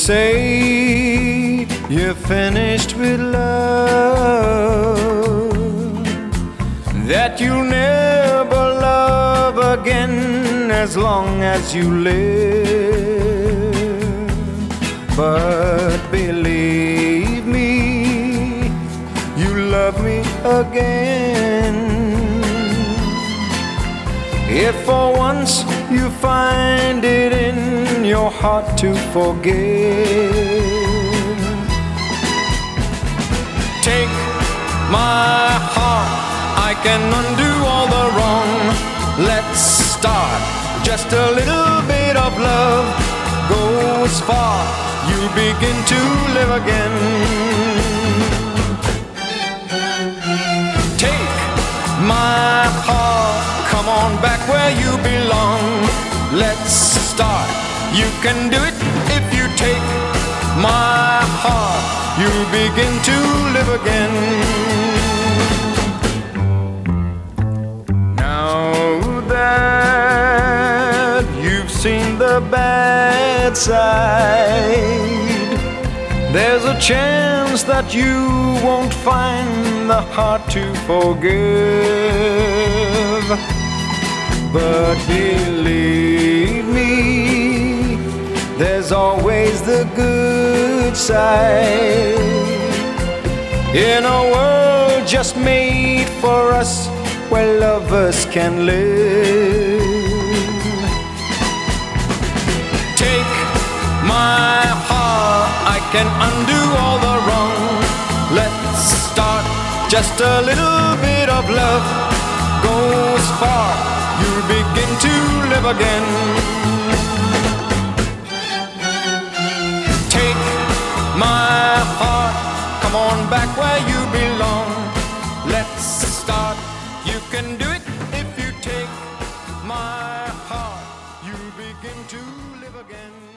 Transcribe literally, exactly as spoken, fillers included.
say you're finished with love, that you'll never love again as long as you live. But believe me, you love me again. If for once you find it in your heart to forgive, take my heart, I can undo all the wrong. Let's start, just a little bit of love goes far, you begin to live again. Take my heart, come on back where you belong. Let's start, you can do it if you take my heart, you'll begin to live again. Now that you've seen the bad side, there's a chance that you won't find the heart to forgive. But believe me, there's always the good side. In a world just made for us, where lovers can live. Take my heart, I can undo all the wrong. Let's start, just a little bit of love goes far, you'll begin to live again. Take my heart, come on back where you belong. Let's start, you can do it if you take my heart, you'll begin to live again.